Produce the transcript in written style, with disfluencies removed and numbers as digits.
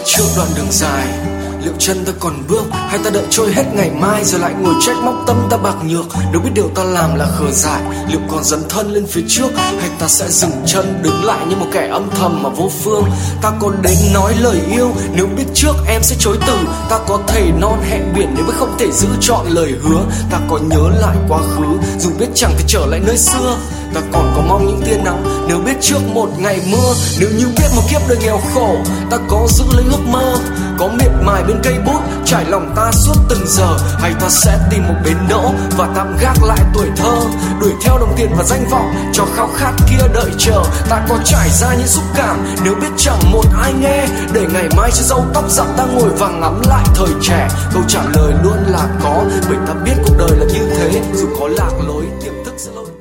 trước đoạn đường dài, liệu chân ta còn bước hay ta đợi trôi hết ngày mai rồi lại ngồi trách móc tâm ta bạc nhược? Nếu biết điều ta làm là khờ dại, liệu còn dấn thân lên phía trước hay ta sẽ dừng chân đứng lại như một kẻ âm thầm mà vô phương? Ta có đến nói lời yêu nếu biết trước em sẽ chối từ, ta có thề non hẹn biển nếu biết không thể giữ trọn lời hứa, ta có nhớ lại quá khứ dù biết chẳng thể trở lại nơi xưa, ta còn có mong những tia nắng nếu biết trước một ngày mưa. Nếu như biết một kiếp đời nghèo khổ, ta có giữ lấy ước mơ, có miệt mài bên cây bút trải lòng ta suốt từng giờ, hay ta sẽ tìm một bến đỗ và tạm gác lại tuổi thơ, đuổi theo đồng tiền và danh vọng cho khao khát kia đợi chờ. Ta có trải ra những xúc cảm nếu biết chẳng một ai nghe, để ngày mai cho râu tóc rậm ta ngồi và ngắm lại thời trẻ. Câu trả lời luôn là có, bởi ta biết cuộc đời là như thế, dù có lạc lối tiềm thức sẽ lâu.